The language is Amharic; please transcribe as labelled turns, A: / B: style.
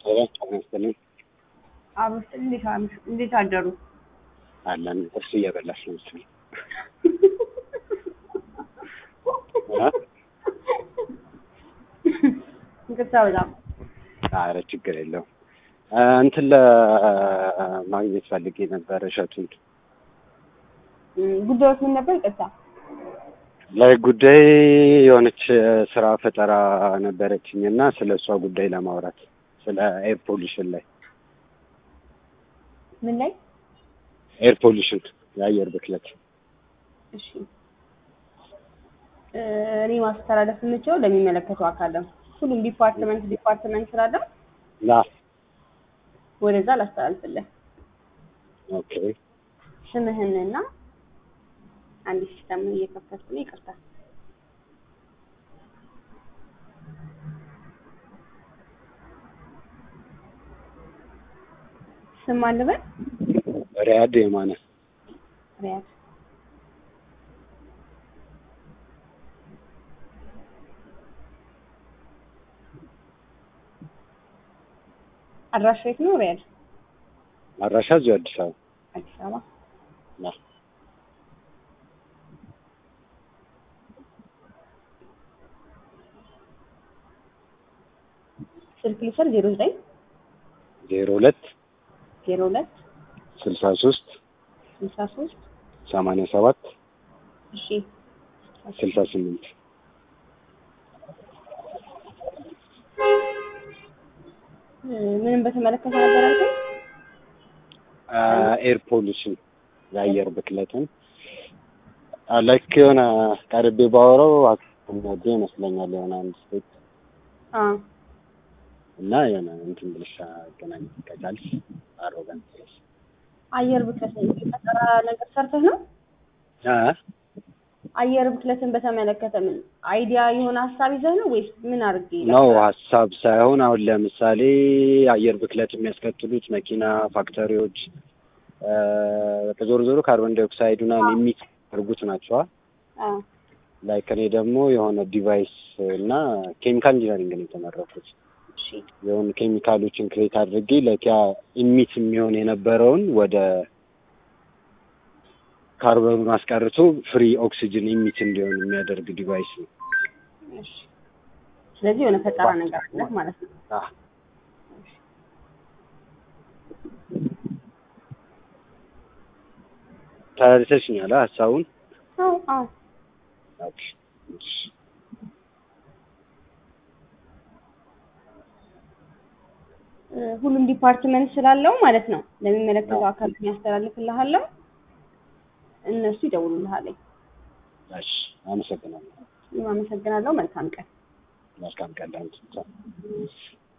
A: ተነስተን
B: አብስ እንዴት አደሩ?
A: አለን ቁርስ እየበላሽ ነው መሰለኝ።
B: እንቅርታ በጣም
A: ኧረ ችግር የለውም። እንትን ለማግኘት ፈልጌ ነበር እሸቱን።
B: ጉዳዮች ምን ነበር? ይቅርታ
A: ላይ ጉዳይ የሆነች ስራ ፈጠራ ነበረችኝ እና ስለ እሷ ጉዳይ ለማውራት ስለ ኤር ፖሊሽን ላይ
B: ምን ላይ?
A: ኤር ፖሊሽን የአየር ብክለት።
B: እሺ እኔ ማስተላለፍ የምችለው ለሚመለከተው አካል ነው። ሁሉም ዲፓርትመንት ስላለ ወደዛ ላስተላልፍልህ።
A: ኦኬ
B: ስምህንና አንድ ሲስተም እየከፈትኩ ነው። ይቅርታ ስም አልበል።
A: ሪያድ የማነ
B: ሪያድ አድራሻ የት ነው? ሪያድ
A: አድራሻ እዚሁ አዲስ አበባ።
B: አዲስ አበባ ስልክ ልውሰድ። 09
A: 02 63 87
B: እሺ
A: 68
B: ምንም በተመለከተ ነበር አይደል?
A: ኤር ፖሊሽን የአየር ብክለትን ላይክ የሆነ ቀርቤ ባወራው አክመደ ይመስለኛል የሆነ አንድ ስቴት እና የሆነ እንትን ብልሻ ገናኝ ከቻልሽ አሮጋንት ስለሽ
B: አየር ብክለት ፈጠራ ነገር ሰርተህ ነው? አየር ብክለትን በተመለከተ ምን አይዲያ የሆነ ሀሳብ ይዘህ ነው ወይስ ምን አድርጌ
A: ነው? ሀሳብ ሳይሆን አሁን ለምሳሌ አየር ብክለት የሚያስከትሉት መኪና፣ ፋክተሪዎች ዞሮ ካርቦን ዳይኦክሳይድና የሚያደርጉት ናቸው። ላይክ እኔ ደግሞ የሆነ ዲቫይስ እና ኬሚካል ኢንጂነሪንግ ነው የተመረኩት። የሆኑ ኬሚካሎችን ክሬት አድርጌ ለኪያ ኢሚት የሚሆን የነበረውን ወደ ካርበኑን አስቀርቶ ፍሪ ኦክሲጅን ኢሚት እንዲሆን የሚያደርግ ዲቫይስ ነው።
B: እሺ ስለዚህ የሆነ ፈጠራ ነገር አለ ማለት ነው።
A: ታዲያሽኛል ሀሳቡን?
B: አዎ
A: ኦኬ
B: ሁሉም ዲፓርትመንት ስላለው ማለት ነው ለሚመለከተው አካል ያስተላልፍልሃለሁ። እነሱ ይደውሉልሃል።
A: እሺ አመሰግናለሁ።
B: አመሰግናለሁ። መልካም ቀን።
A: መልካም ቀን።